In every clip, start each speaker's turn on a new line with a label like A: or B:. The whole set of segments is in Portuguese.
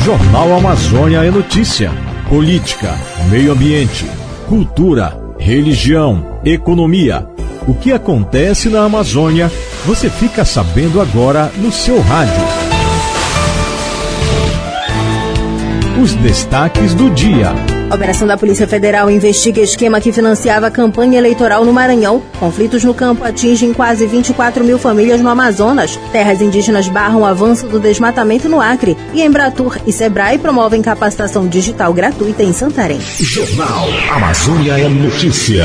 A: Jornal Amazônia é notícia. Política, meio ambiente, cultura, religião, economia. O que acontece na Amazônia, você fica sabendo agora no seu rádio. Os destaques do dia.
B: A operação da Polícia Federal investiga esquema que financiava a campanha eleitoral no Maranhão. Conflitos no campo atingem quase 24 mil famílias no Amazonas. Terras indígenas barram o avanço do desmatamento no Acre. E Embratur e Sebrae promovem capacitação digital gratuita em Santarém.
A: Jornal Amazônia é notícia.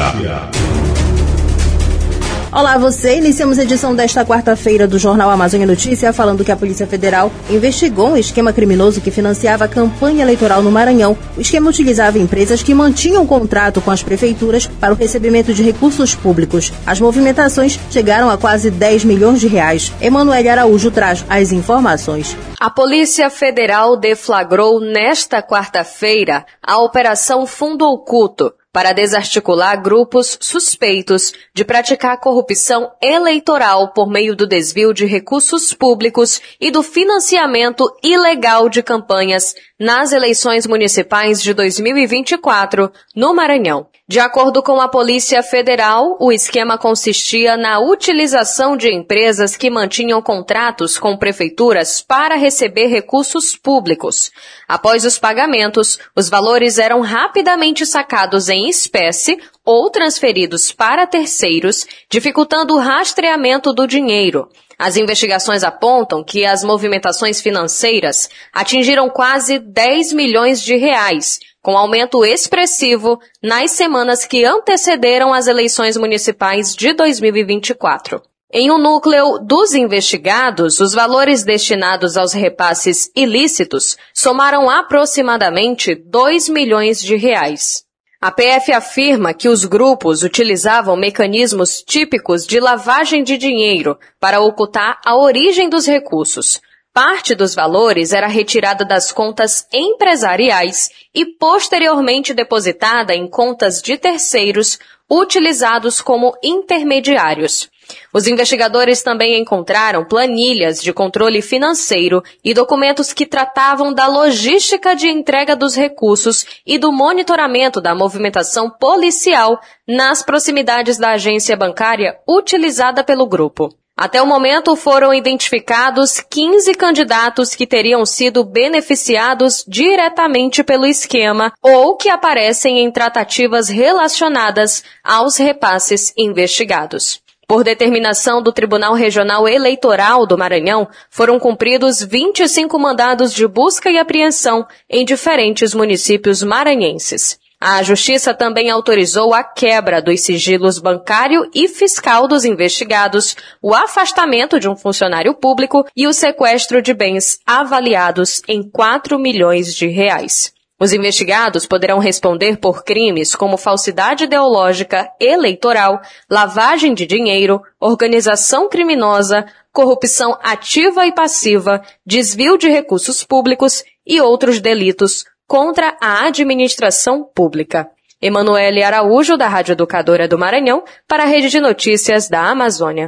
B: Olá você, iniciamos a edição desta quarta-feira do Jornal Amazônia Notícia falando que a Polícia Federal investigou um esquema criminoso que financiava a campanha eleitoral no Maranhão. O esquema utilizava empresas que mantinham contrato com as prefeituras para o recebimento de recursos públicos. As movimentações chegaram a quase 10 milhões de reais. Emanuele Araújo traz as informações.
C: A Polícia Federal deflagrou nesta quarta-feira a Operação Fundo Oculto, para desarticular grupos suspeitos de praticar corrupção eleitoral por meio do desvio de recursos públicos e do financiamento ilegal de campanhas nas eleições municipais de 2024 no Maranhão. De acordo com a Polícia Federal, o esquema consistia na utilização de empresas que mantinham contratos com prefeituras para receber recursos públicos. Após os pagamentos, os valores eram rapidamente sacados em espécie ou transferidos para terceiros, dificultando o rastreamento do dinheiro. As investigações apontam que as movimentações financeiras atingiram quase 10 milhões de reais, com aumento expressivo nas semanas que antecederam as eleições municipais de 2024. Em um núcleo dos investigados, os valores destinados aos repasses ilícitos somaram aproximadamente 2 milhões de reais. A PF afirma que os grupos utilizavam mecanismos típicos de lavagem de dinheiro para ocultar a origem dos recursos. Parte dos valores era retirada das contas empresariais e posteriormente depositada em contas de terceiros utilizados como intermediários. Os investigadores também encontraram planilhas de controle financeiro e documentos que tratavam da logística de entrega dos recursos e do monitoramento da movimentação policial nas proximidades da agência bancária utilizada pelo grupo. Até o momento foram identificados 15 candidatos que teriam sido beneficiados diretamente pelo esquema ou que aparecem em tratativas relacionadas aos repasses investigados. Por determinação do Tribunal Regional Eleitoral do Maranhão, foram cumpridos 25 mandados de busca e apreensão em diferentes municípios maranhenses. A Justiça também autorizou a quebra dos sigilos bancário e fiscal dos investigados, o afastamento de um funcionário público e o sequestro de bens avaliados em 4 milhões de reais. Os investigados poderão responder por crimes como falsidade ideológica eleitoral, lavagem de dinheiro, organização criminosa, corrupção ativa e passiva, desvio de recursos públicos e outros delitos contra a administração pública. Emanuele Araújo, da Rádio Educadora do Maranhão, para a Rede de Notícias da Amazônia.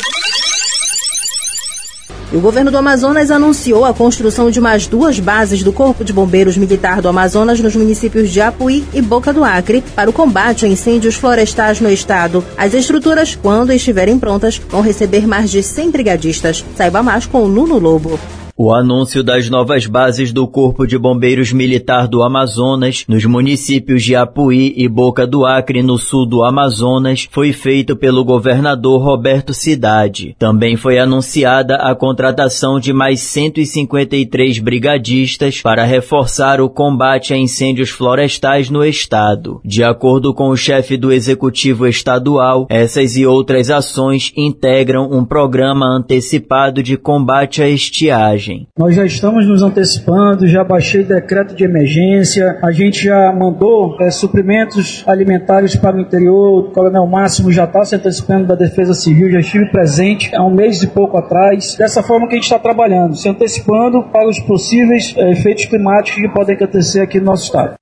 B: E o governo do Amazonas anunciou a construção de mais 2 bases do Corpo de Bombeiros Militar do Amazonas nos municípios de Apuí e Boca do Acre para o combate a incêndios florestais no estado. As estruturas, quando estiverem prontas, vão receber mais de 100 brigadistas. Saiba mais com o Nuno Lobo.
D: O anúncio das novas bases do Corpo de Bombeiros Militar do Amazonas, nos municípios de Apuí e Boca do Acre, no sul do Amazonas, foi feito pelo governador Roberto Cidade. Também foi anunciada a contratação de mais 153 brigadistas para reforçar o combate a incêndios florestais no estado. De acordo com o chefe do Executivo Estadual, essas e outras ações integram um programa antecipado de combate à estiagem.
E: Nós já estamos nos antecipando, já baixei decreto de emergência, a gente já mandou suprimentos alimentares para o interior, o Coronel Máximo já está se antecipando da Defesa Civil, já estive presente há um mês e pouco atrás. Dessa forma que a gente está trabalhando, se antecipando para os possíveis efeitos climáticos que podem acontecer aqui no nosso estado.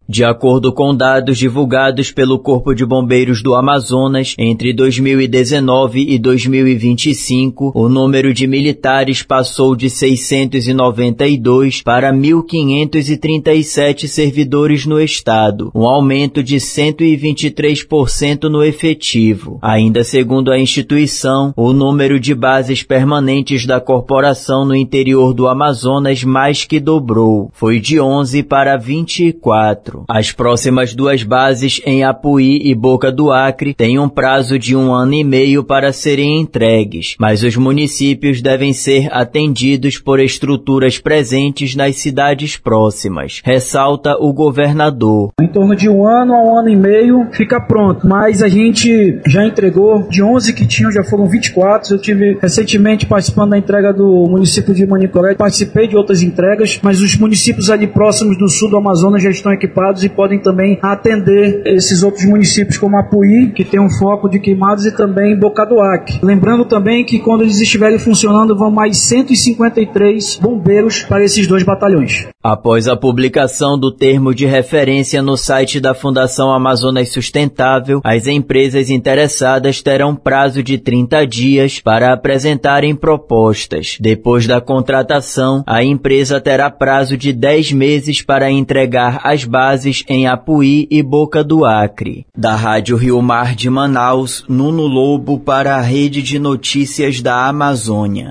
D: De acordo com dados divulgados pelo Corpo de Bombeiros do Amazonas, entre 2019 e 2025, o número de militares passou de 692 para 1.537 servidores no estado, um aumento de 123% no efetivo. Ainda segundo a instituição, o número de bases permanentes da corporação no interior do Amazonas mais que dobrou, foi de 11 para 24. As próximas 2 bases em Apuí e Boca do Acre têm um prazo de 1 ano e meio para serem entregues, mas os municípios devem ser atendidos por estruturas presentes nas cidades próximas, ressalta o governador.
E: Em torno de 1 ano a 1 ano e meio fica pronto, mas a gente já entregou, de 11 que tinham já foram 24, eu tive recentemente participando da entrega do município de Manicoré, participei de outras entregas, mas os municípios ali próximos do sul do Amazonas já estão equipados e podem também atender esses outros municípios como Apuí, que tem um foco de queimados, e também Boca do Acre. Lembrando também que quando eles estiverem funcionando vão mais 153 bombeiros para esses 2 batalhões.
D: Após a publicação do termo de referência no site da Fundação Amazonas Sustentável, as empresas interessadas terão prazo de 30 dias para apresentarem propostas. Depois da contratação, a empresa terá prazo de 10 meses para entregar as bases em Apuí e Boca do Acre. Da Rádio Rio Mar de Manaus, Nuno Lobo para a Rede de Notícias da Amazônia.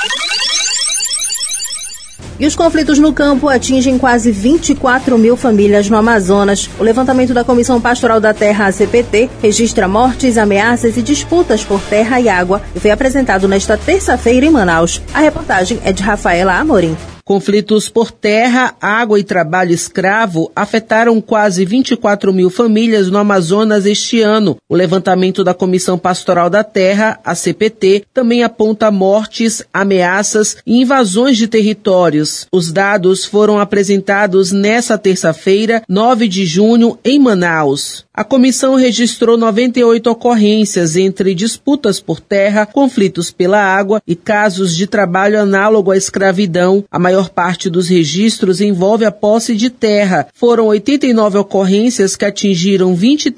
B: E os conflitos no campo atingem quase 24 mil famílias no Amazonas. O levantamento da Comissão Pastoral da Terra, a CPT, registra mortes, ameaças e disputas por terra e água e foi apresentado nesta terça-feira em Manaus. A reportagem é de Rafaela Amorim.
F: Conflitos por terra, água e trabalho escravo afetaram quase 24 mil famílias no Amazonas este ano. O levantamento da Comissão Pastoral da Terra, a CPT, também aponta mortes, ameaças e invasões de territórios. Os dados foram apresentados nesta terça-feira, 9 de junho, em Manaus. A comissão registrou 98 ocorrências entre disputas por terra, conflitos pela água e casos de trabalho análogo à escravidão. A maior parte dos registros envolve a posse de terra. Foram 89 ocorrências que atingiram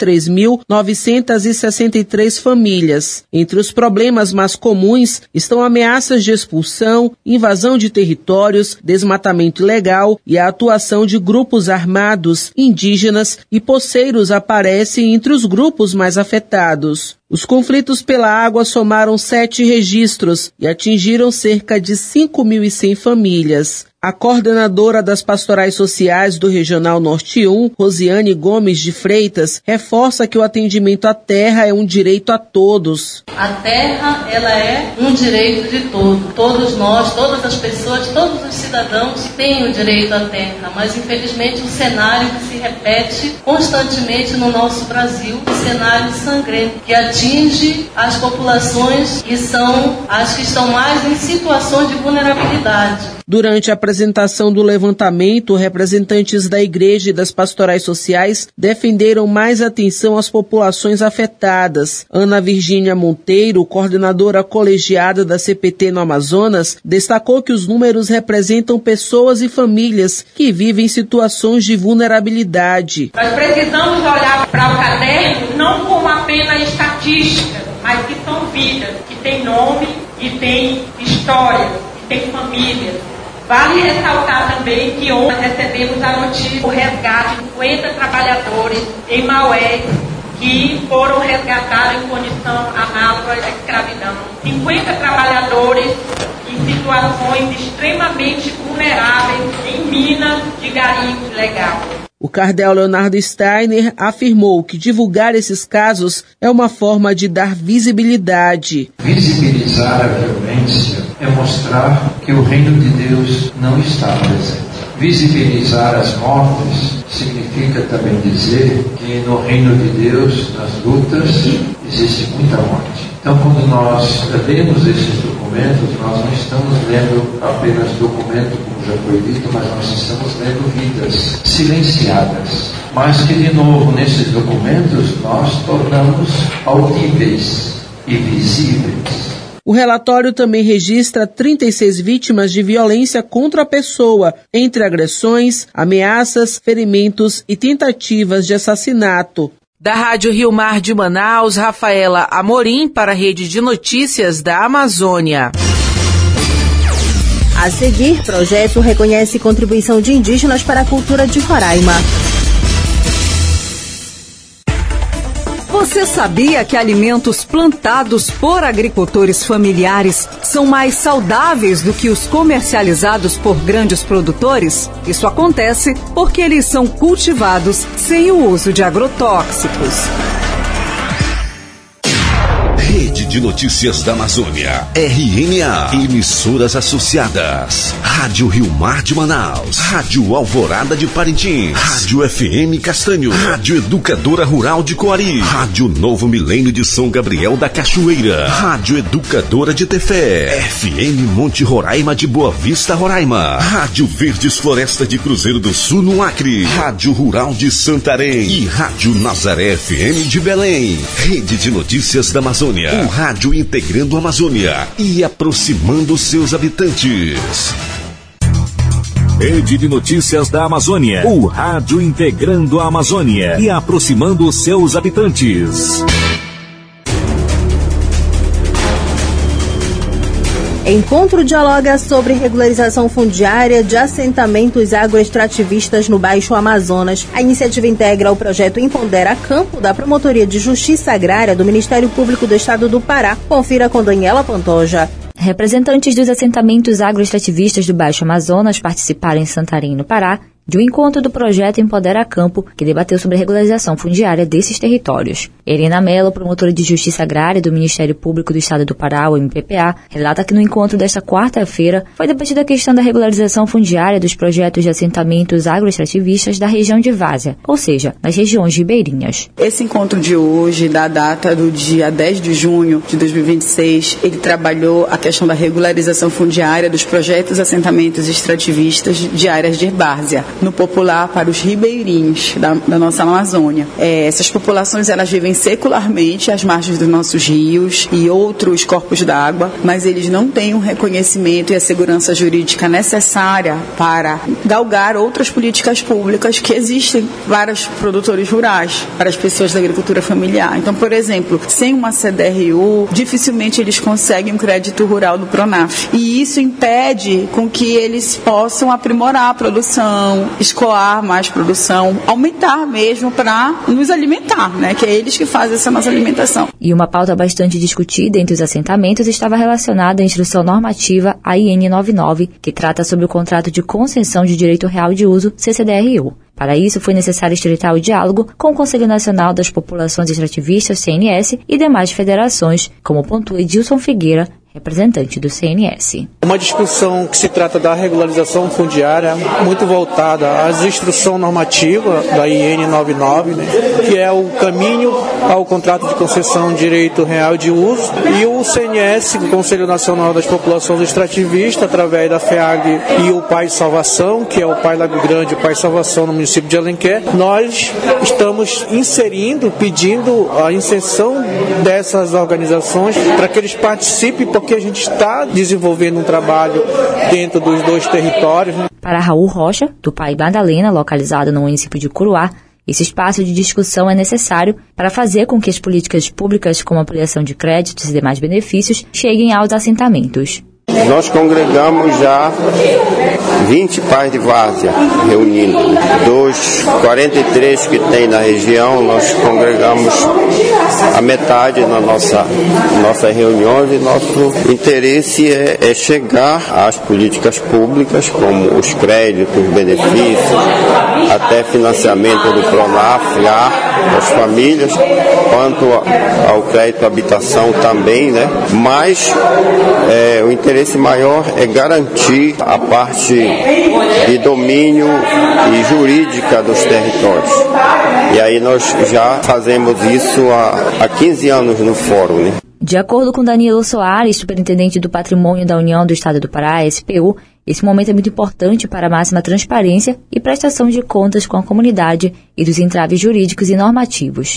F: 23.963 famílias. Entre os problemas mais comuns estão ameaças de expulsão, invasão de territórios, desmatamento ilegal e a atuação de grupos armados, indígenas e poceiros aparecem entre os grupos mais afetados. Os conflitos pela água somaram 7 registros e atingiram cerca de 5.100 famílias. A coordenadora das pastorais sociais do Regional Norte 1, Rosiane Gomes de Freitas, reforça que o atendimento à terra é um direito a todos.
G: A terra, ela é um direito de todos. Todos nós, todas as pessoas, todos os cidadãos têm o direito à terra, mas infelizmente o cenário que se repete constantemente no nosso Brasil, um cenário sangrento, que atinge as populações que são as que estão mais em situações de vulnerabilidade.
F: Durante a apresentação do levantamento, representantes da Igreja e das pastorais sociais defenderam mais atenção às populações afetadas. Ana Virgínia Monteiro, coordenadora colegiada da CPT no Amazonas, destacou que os números representam pessoas e famílias que vivem situações de vulnerabilidade.
H: Nós precisamos olhar para o caderno não como apenas estatística, mas que são vidas, que têm nome e têm história, que têm família. Vale ressaltar também que ontem recebemos a notícia do resgate de 50 trabalhadores em Maués que foram resgatados em condição análoga à escravidão. 50 trabalhadores em situações extremamente vulneráveis em minas de garimpo ilegal.
F: O cardeal Leonardo Steiner afirmou que divulgar esses casos é uma forma de dar visibilidade.
I: Visibilizar a violência é mostrar que o reino de Deus não está presente. Visibilizar as mortes significa também dizer que no reino de Deus, nas lutas, existe muita morte. Então, quando nós lemos esses documentos, nós não estamos lendo apenas documento, como já foi dito, mas nós estamos lendo vidas silenciadas. Mas que, de novo, nesses documentos, nós tornamos audíveis e visíveis
F: O relatório também registra 36 vítimas de violência contra a pessoa, entre agressões, ameaças, ferimentos e tentativas de assassinato. Da Rádio Rio Mar de Manaus, Rafaela Amorim para a Rede de Notícias da Amazônia.
B: A seguir, projeto reconhece contribuição de indígenas para a cultura de Roraima.
J: Você sabia que alimentos plantados por agricultores familiares são mais saudáveis do que os comercializados por grandes produtores? Isso acontece porque eles são cultivados sem o uso de agrotóxicos.
K: Rede de Notícias da Amazônia, RNA, emissoras associadas, Rádio Rio Mar de Manaus, Rádio Alvorada de Parintins, Rádio FM Castanho, Rádio Educadora Rural de Coari, Rádio Novo Milênio de São Gabriel da Cachoeira, Rádio Educadora de Tefé, FM Monte Roraima de Boa Vista, Roraima, Rádio Verdes Floresta de Cruzeiro do Sul no Acre, Rádio Rural de Santarém e Rádio Nazaré FM de Belém. Rede de Notícias da Amazônia, o rádio integrando a Amazônia e aproximando seus habitantes.
A: Rede de Notícias da Amazônia, o rádio integrando a Amazônia e aproximando seus habitantes.
B: Encontro dialoga sobre regularização fundiária de assentamentos agroextrativistas no Baixo Amazonas. A iniciativa integra o projeto Empodera Campo da Promotoria de Justiça Agrária do Ministério Público do Estado do Pará. Confira com Daniela Pantoja.
L: Representantes dos assentamentos agroextrativistas do Baixo Amazonas participaram em Santarém, no Pará, de um encontro do projeto Empodera Campo, que debateu sobre a regularização fundiária desses territórios. Helena Mello, promotora de Justiça Agrária do Ministério Público do Estado do Pará, o MPPA, relata que no encontro desta quarta-feira foi debatida a questão da regularização fundiária dos projetos de assentamentos agroextrativistas da região de Várzea, ou seja, nas regiões ribeirinhas.
M: Esse encontro de hoje, da data do dia 10 de junho de 2026, ele trabalhou a questão da regularização fundiária dos projetos de assentamentos extrativistas de áreas de várzea, no popular para os ribeirinhos da nossa Amazônia. Essas populações, elas vivem secularmente às margens dos nossos rios e outros corpos d'água, mas eles não têm o reconhecimento e a segurança jurídica necessária para galgar outras políticas públicas que existem para os produtores rurais, para as pessoas da agricultura familiar. Então, por exemplo, sem uma CDRU, dificilmente eles conseguem um crédito rural do Pronaf. E isso impede com que eles possam aprimorar a produção, escoar mais produção, aumentar mesmo para nos alimentar, né? Que é eles que fazem essa nossa alimentação.
L: E uma pauta bastante discutida entre os assentamentos estava relacionada à instrução normativa AIN 99, que trata sobre o contrato de concessão de direito real de uso, CCDRU. Para isso, foi necessário estreitar o diálogo com o Conselho Nacional das Populações Extrativistas, CNS, e demais federações, como pontua Edilson Figueira, representante do CNS.
N: Uma discussão que se trata da regularização fundiária, muito voltada à instrução normativa da IN 99, né, que é o caminho ao contrato de concessão de direito real de uso, e o CNS, o Conselho Nacional das Populações Extrativistas, através da FEAG e o Pai Salvação, que é o Pai Lago Grande e o Pai Salvação no município de Alenquer, nós estamos pedindo a inserção dessas organizações para que eles participem, porque a gente está desenvolvendo um trabalho dentro dos dois territórios.
L: Para Raul Rocha, do Pai Madalena, localizado no município de Curuá, esse espaço de discussão é necessário para fazer com que as políticas públicas, como ampliação de créditos e demais benefícios, cheguem aos assentamentos.
O: Nós congregamos já 20 pais de várzea reunindo. Dos 43 que tem na região, nós congregamos a metade na nossa reunião, e nosso interesse é chegar às políticas públicas, como os créditos, os benefícios, até financiamento do Pronaf, das famílias, quanto ao crédito à habitação também, né? Mas o interesse maior é garantir a parte de domínio e jurídica dos territórios. E aí nós já fazemos isso há 15 anos no fórum, né?
L: De acordo com Danilo Soares, superintendente do Patrimônio da União do Estado do Pará, SPU, esse momento é muito importante para a máxima transparência e prestação de contas com a comunidade e dos entraves jurídicos e normativos.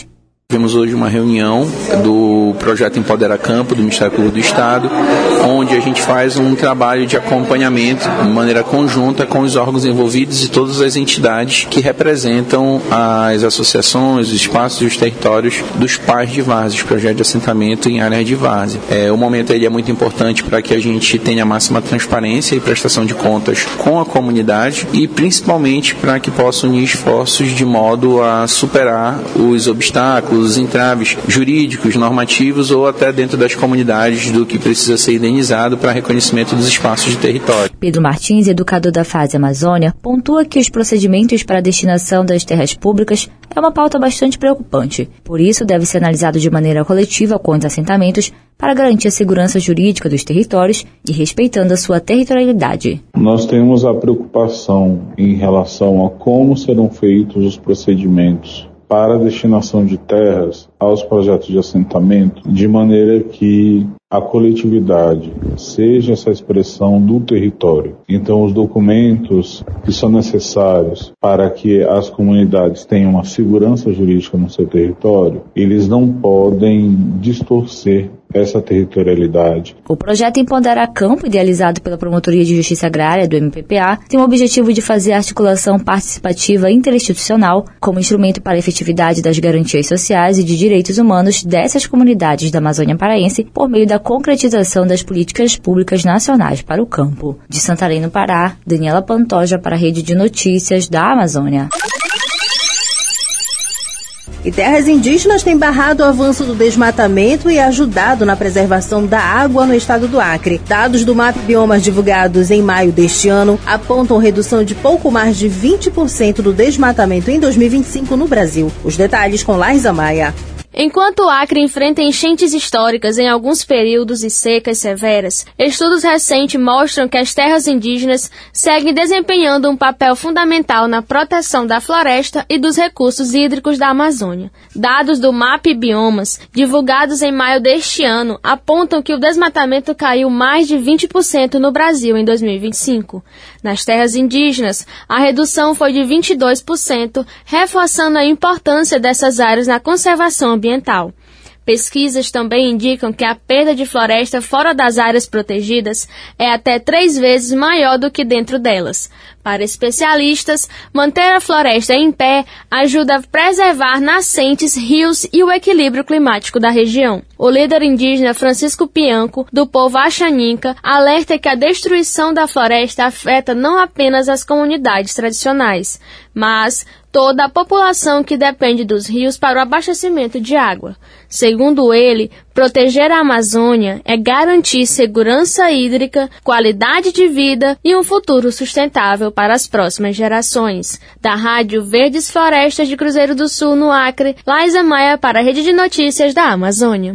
N: Tivemos hoje uma reunião do projeto Empodera Campo, do Ministério Público do Estado, onde a gente faz um trabalho de acompanhamento de maneira conjunta com os órgãos envolvidos e todas as entidades que representam as associações, os espaços e os territórios dos pais de várzea, os projetos de assentamento em áreas de várzea. O momento ele é muito importante para que a gente tenha a máxima transparência e prestação de contas com a comunidade e principalmente para que possa unir esforços de modo a superar os obstáculos, os entraves jurídicos, normativos ou até dentro das comunidades do que precisa ser indenizado para reconhecimento dos espaços de território.
L: Pedro Martins, educador da FASE Amazônia, pontua que os procedimentos para a destinação das terras públicas é uma pauta bastante preocupante. Por isso, deve ser analisado de maneira coletiva com os assentamentos para garantir a segurança jurídica dos territórios e respeitando a sua territorialidade.
P: Nós temos a preocupação em relação a como serão feitos os procedimentos para a destinação de terras aos projetos de assentamento, de maneira que a coletividade seja essa expressão do território. Então, os documentos que são necessários para que as comunidades tenham uma segurança jurídica no seu território, eles não podem distorcer essa territorialidade.
L: O projeto Empodera Campo, idealizado pela Promotoria de Justiça Agrária do MPPA, tem o objetivo de fazer a articulação participativa interinstitucional como instrumento para a efetividade das garantias sociais e de direitos humanos dessas comunidades da Amazônia Paraense por meio da concretização das políticas públicas nacionais para o campo. De Santarém, no Pará, Daniela Pantoja para a Rede de Notícias da Amazônia.
B: E terras indígenas têm barrado o avanço do desmatamento e ajudado na preservação da água no estado do Acre. Dados do MAP Biomas divulgados em maio deste ano apontam redução de pouco mais de 20% do desmatamento em 2025 no Brasil. Os detalhes com Laísa Maia.
Q: Enquanto o Acre enfrenta enchentes históricas em alguns períodos e secas severas, estudos recentes mostram que as terras indígenas seguem desempenhando um papel fundamental na proteção da floresta e dos recursos hídricos da Amazônia. Dados do MAP Biomas, divulgados em maio deste ano, apontam que o desmatamento caiu mais de 20% no Brasil em 2025. Nas terras indígenas, a redução foi de 22%, reforçando a importância dessas áreas na conservação ambiental. Pesquisas também indicam que a perda de floresta fora das áreas protegidas é até 3 vezes maior do que dentro delas. Para especialistas, manter a floresta em pé ajuda a preservar nascentes, rios e o equilíbrio climático da região. O líder indígena Francisco Pianco, do povo Axaninca, alerta que a destruição da floresta afeta não apenas as comunidades tradicionais, mas toda a população que depende dos rios para o abastecimento de água. Segundo ele, proteger a Amazônia é garantir segurança hídrica, qualidade de vida e um futuro sustentável para as próximas gerações. Da Rádio Verdes Florestas de Cruzeiro do Sul, no Acre, Laísa Maia para a Rede de Notícias da Amazônia.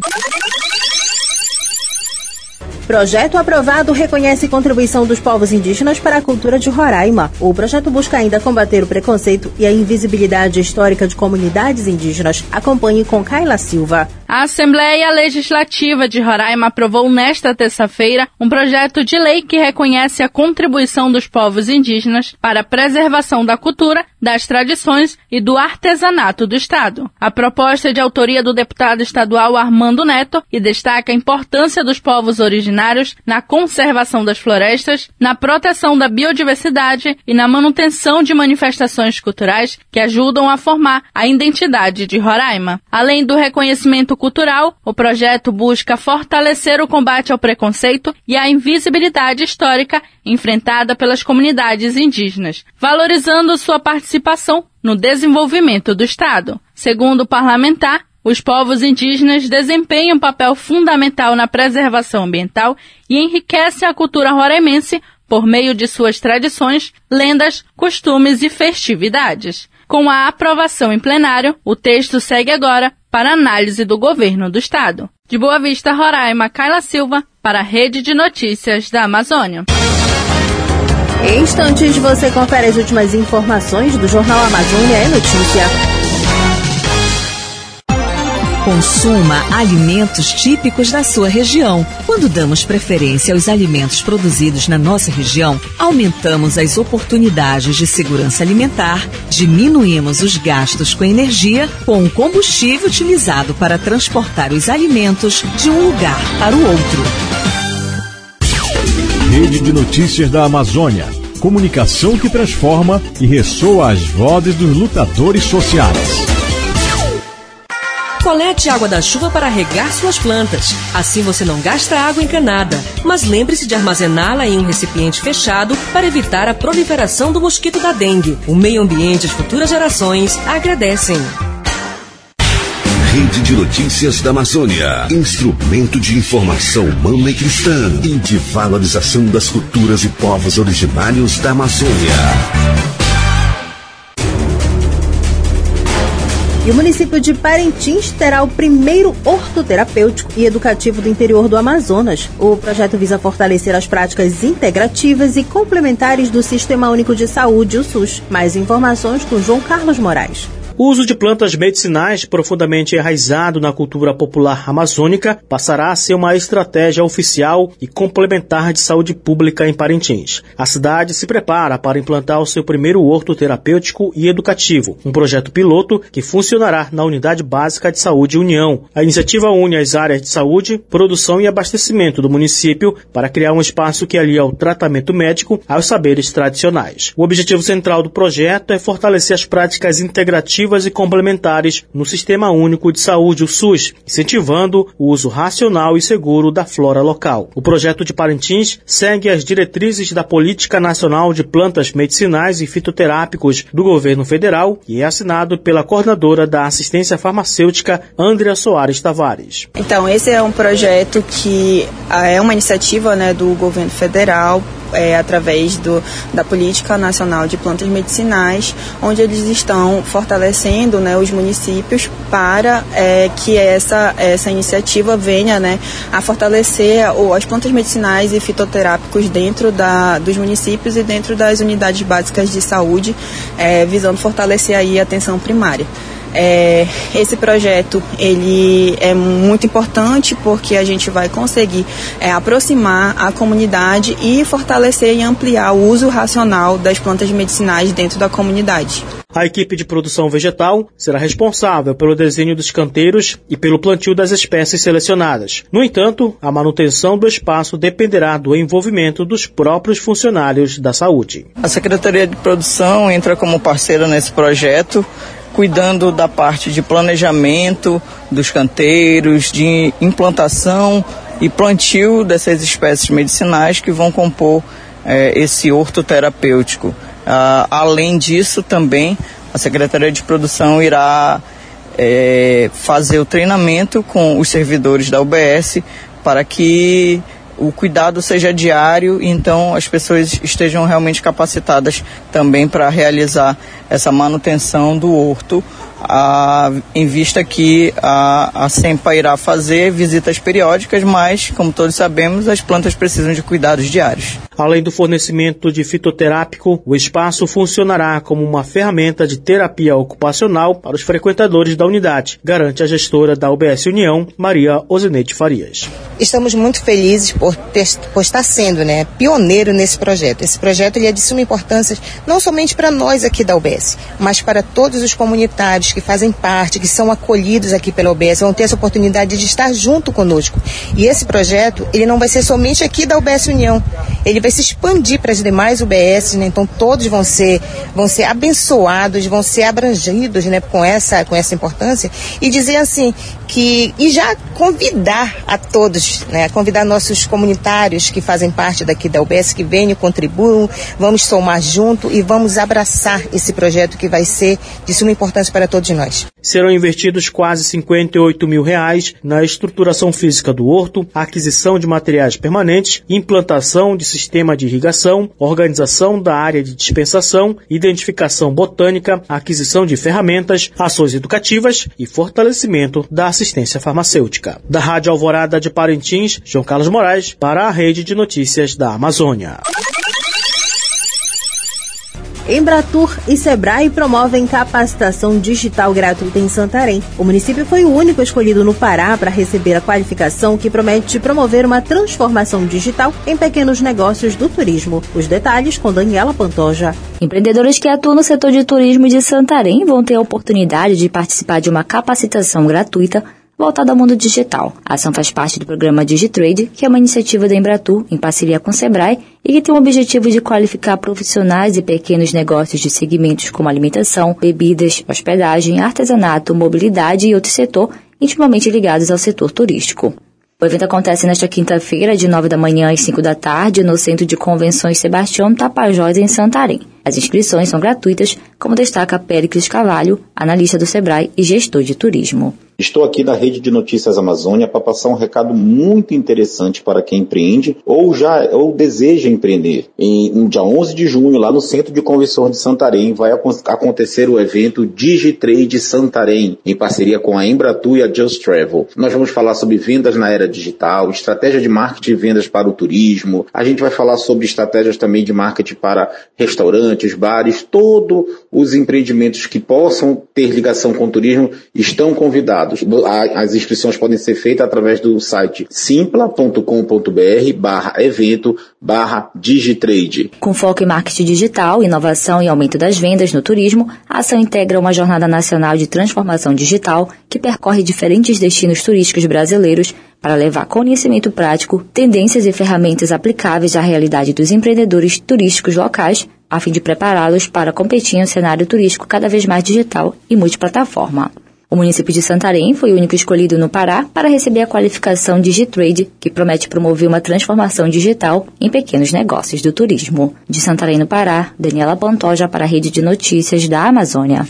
B: Projeto aprovado reconhece contribuição dos povos indígenas para a cultura de Roraima. O projeto busca ainda combater o preconceito e a invisibilidade histórica de comunidades indígenas. Acompanhe com Kaila Silva.
R: A Assembleia Legislativa de Roraima aprovou nesta terça-feira um projeto de lei que reconhece a contribuição dos povos indígenas para a preservação da cultura, das tradições e do artesanato do Estado. A proposta é de autoria do deputado estadual Armando Neto e destaca a importância dos povos originários na conservação das florestas, na proteção da biodiversidade e na manutenção de manifestações culturais que ajudam a formar a identidade de Roraima. Além do reconhecimento cultural, o projeto busca fortalecer o combate ao preconceito e à invisibilidade histórica enfrentada pelas comunidades indígenas, valorizando sua participação no desenvolvimento do Estado. Segundo o parlamentar, os povos indígenas desempenham um papel fundamental na preservação ambiental e enriquecem a cultura roraimense por meio de suas tradições, lendas, costumes e festividades. Com a aprovação em plenário, o texto segue agora para análise do governo do Estado. De Boa Vista, Roraima, Kaila Silva, para a Rede de Notícias da Amazônia.
B: Em instantes, você confere as últimas informações do Jornal Amazônia é Notícia.
S: Consuma alimentos típicos da sua região. Quando damos preferência aos alimentos produzidos na nossa região, aumentamos as oportunidades de segurança alimentar, diminuímos os gastos com energia, com o combustível utilizado para transportar os alimentos de um lugar para o outro.
A: Rede de Notícias da Amazônia. Comunicação que transforma e ressoa as vozes dos lutadores sociais.
T: Colete água da chuva para regar suas plantas. Assim você não gasta água encanada. Mas lembre-se de armazená-la em um recipiente fechado para evitar a proliferação do mosquito da dengue. O meio ambiente e as futuras gerações agradecem.
K: Rede de Notícias da Amazônia. Instrumento de informação humana e cristã e de valorização das culturas e povos originários da Amazônia.
B: E o município de Parintins terá o primeiro hortoterapêutico e educativo do interior do Amazonas. O projeto visa fortalecer as práticas integrativas e complementares do Sistema Único de Saúde, o SUS. Mais informações com João Carlos Moraes.
U: O uso de plantas medicinais, profundamente enraizado na cultura popular amazônica, passará a ser uma estratégia oficial e complementar de saúde pública em Parintins. A cidade se prepara para implantar o seu primeiro horto terapêutico e educativo, um projeto piloto que funcionará na Unidade Básica de Saúde União. A iniciativa une as áreas de saúde, produção e abastecimento do município para criar um espaço que alia o tratamento médico aos saberes tradicionais. O objetivo central do projeto é fortalecer as práticas integrativas e complementares no Sistema Único de Saúde, o SUS, incentivando o uso racional e seguro da flora local. O projeto de Parintins segue as diretrizes da Política Nacional de Plantas Medicinais e Fitoterápicos do Governo Federal e é assinado pela coordenadora da Assistência Farmacêutica, Andrea Soares Tavares.
M: Então, esse é um projeto que é uma iniciativa, do Governo Federal, através da Política Nacional de Plantas Medicinais, onde eles estão fortalecendo os municípios para que essa iniciativa venha a fortalecer as plantas medicinais e fitoterápicos dentro dos municípios e dentro das unidades básicas de saúde, visando fortalecer aí a atenção primária. Esse projeto ele é muito importante porque a gente vai conseguir aproximar a comunidade e fortalecer e ampliar o uso racional das plantas medicinais dentro da comunidade.
U: A equipe de produção vegetal será responsável pelo desenho dos canteiros e pelo plantio das espécies selecionadas. No entanto, a manutenção do espaço dependerá do envolvimento dos próprios funcionários da saúde.
V: A Secretaria de Produção entra como parceira nesse projeto, cuidando da parte de planejamento dos canteiros, de implantação e plantio dessas espécies medicinais que vão compor esse hortoterapêutico. Além disso, também a Secretaria de Produção irá fazer o treinamento com os servidores da UBS para que o cuidado seja diário e então as pessoas estejam realmente capacitadas também para realizar essa manutenção do horto, em vista que a SEMPA irá fazer visitas periódicas, mas, como todos sabemos, as plantas precisam de cuidados diários.
U: Além do fornecimento de fitoterápico, o espaço funcionará como uma ferramenta de terapia ocupacional para os frequentadores da unidade, garante a gestora da UBS União, Maria Osineide Farias.
W: Estamos muito felizes por estar sendo pioneiro nesse projeto. Esse projeto ele é de suma importância não somente para nós aqui da UBS, mas para todos os comunitários que fazem parte, que são acolhidos aqui pela UBS, vão ter essa oportunidade de estar junto conosco. E esse projeto, ele não vai ser somente aqui da UBS União, ele vai se expandir para as demais UBS, então todos vão ser abençoados, vão ser abrangidos com essa importância e dizer assim, e já convidar a todos, convidar nossos comunitários que fazem parte daqui da UBS, que venham, contribuam, vamos somar junto e vamos abraçar esse projeto que vai ser de suma importância para todos nós.
U: Serão investidos quase R$58 mil na estruturação física do horto, aquisição de materiais permanentes, implantação de sistema de irrigação, organização da área de dispensação, identificação botânica, aquisição de ferramentas, ações educativas e fortalecimento da assistência farmacêutica. Da Rádio Alvorada de Parintins, João Carlos Moraes, para a Rede de Notícias da Amazônia.
B: Embratur e Sebrae promovem capacitação digital gratuita em Santarém. O município foi o único escolhido no Pará para receber a qualificação que promete promover uma transformação digital em pequenos negócios do turismo. Os detalhes com Daniela Pantoja.
L: Empreendedores que atuam no setor de turismo de Santarém vão ter a oportunidade de participar de uma capacitação gratuita voltada ao mundo digital. A ação faz parte do programa DigiTrade, que é uma iniciativa da Embratur, em parceria com o Sebrae, e que tem o objetivo de qualificar profissionais e pequenos negócios de segmentos como alimentação, bebidas, hospedagem, artesanato, mobilidade e outro setor intimamente ligados ao setor turístico. O evento acontece nesta quinta-feira, de 9 da manhã às 5 da tarde, no Centro de Convenções Sebastião Tapajós, em Santarém. As inscrições são gratuitas, como destaca Péricles Carvalho, analista do Sebrae e gestor de turismo.
C: Estou aqui da Rede de Notícias Amazônia para passar um recado muito interessante para quem empreende ou deseja empreender. No dia 11 de junho, lá no Centro de Convenções de Santarém, vai acontecer o evento DigiTrade Santarém, em parceria com a Embratur e a Just Travel. Nós vamos falar sobre vendas na era digital, estratégia de marketing e vendas para o turismo. A gente vai falar sobre estratégias também de marketing para restaurantes, bares. Todos os empreendimentos que possam ter ligação com o turismo estão convidados. As inscrições podem ser feitas através do site simpla.com.br/evento/Digitrade.
L: Com foco em marketing digital, inovação e aumento das vendas no turismo, a ação integra uma jornada nacional de transformação digital que percorre diferentes destinos turísticos brasileiros para levar conhecimento prático, tendências e ferramentas aplicáveis à realidade dos empreendedores turísticos locais, a fim de prepará-los para competir em um cenário turístico cada vez mais digital e multiplataforma. O município de Santarém foi o único escolhido no Pará para receber a qualificação DigiTrade, que promete promover uma transformação digital em pequenos negócios do turismo. De Santarém, no Pará, Daniela Pantoja para a Rede de Notícias da Amazônia.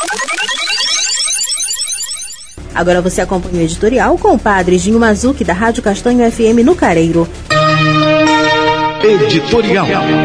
B: Agora você acompanha o editorial com o padre Ginho Mazuki, da Rádio Castanho FM no Careiro.
A: Editorial.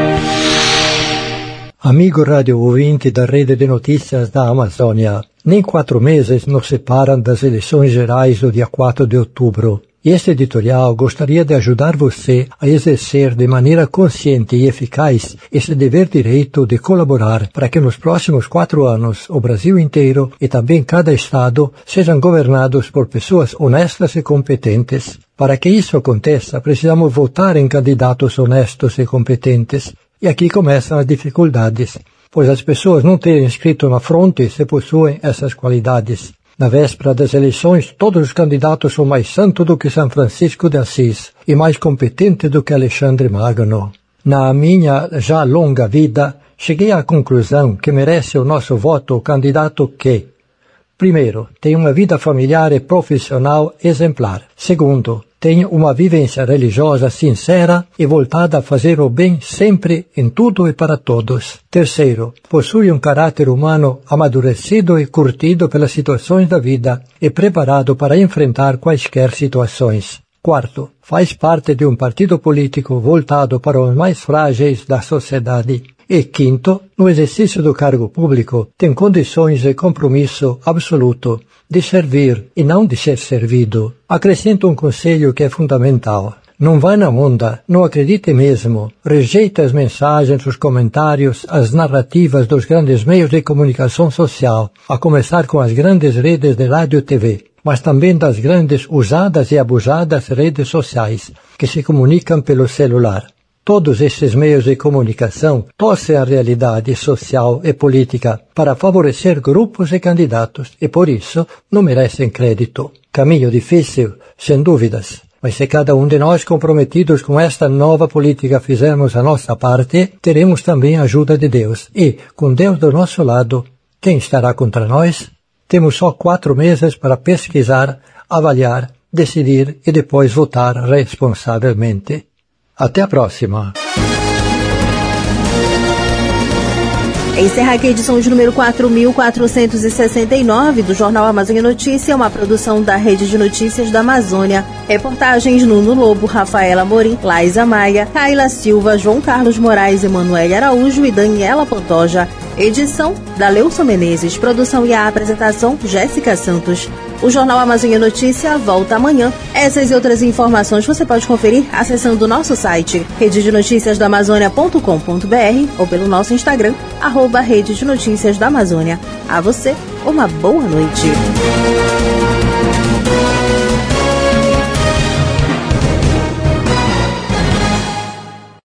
D: Amigo rádio ouvinte da Rede de Notícias da Amazônia, nem 4 meses nos separam das eleições gerais do dia 4 de outubro. E este editorial gostaria de ajudar você a exercer de maneira consciente e eficaz esse dever direito de colaborar para que nos próximos 4 anos o Brasil inteiro e também cada estado sejam governados por pessoas honestas e competentes. Para que isso aconteça, precisamos votar em candidatos honestos e competentes. E aqui começam as dificuldades, pois as pessoas não terem escrito na fronte se possuem essas qualidades. Na véspera das eleições, todos os candidatos são mais santos do que São Francisco de Assis e mais competentes do que Alexandre Magno. Na minha já longa vida, cheguei à conclusão que merece o nosso voto o candidato que, primeiro, tem uma vida familiar e profissional exemplar. Segundo, tem uma vivência religiosa sincera e voltada a fazer o bem sempre, em tudo e para todos. Terceiro, possui um caráter humano amadurecido e curtido pelas situações da vida e preparado para enfrentar quaisquer situações. Quarto, faz parte de um partido político voltado para os mais frágeis da sociedade. E quinto, no exercício do cargo público, tem condições de compromisso absoluto de servir e não de ser servido. Acrescento um conselho que é fundamental. Não vá na onda, não acredite mesmo. Rejeite as mensagens, os comentários, as narrativas dos grandes meios de comunicação social, a começar com as grandes redes de rádio e TV, mas também das grandes usadas e abusadas redes sociais, que se comunicam pelo celular. Todos esses meios de comunicação torcem a realidade social e política para favorecer grupos e candidatos e, por isso, não merecem crédito. Caminho difícil, sem dúvidas. Mas se cada um de nós comprometidos com esta nova política fizermos a nossa parte, teremos também a ajuda de Deus. E, com Deus do nosso lado, quem estará contra nós? Temos só 4 meses para pesquisar, avaliar, decidir e depois votar responsavelmente. Até a próxima.
B: Encerra aqui a edição de número 4.469 do Jornal Amazônia Notícia, uma produção da Rede de Notícias da Amazônia. Reportagens Nuno Lobo, Rafaela Morim, Laísa Maia, Kaila Silva, João Carlos Moraes, Emanuele Araújo e Daniela Pantoja. Edição da Leuson Menezes, produção e a apresentação Jéssica Santos. O Jornal Amazônia Notícia volta amanhã. Essas e outras informações você pode conferir acessando o nosso site rededenoticiasdaamazônia.com.br ou pelo nosso Instagram, @Rede de Notícias da Amazônia. A você, uma boa noite.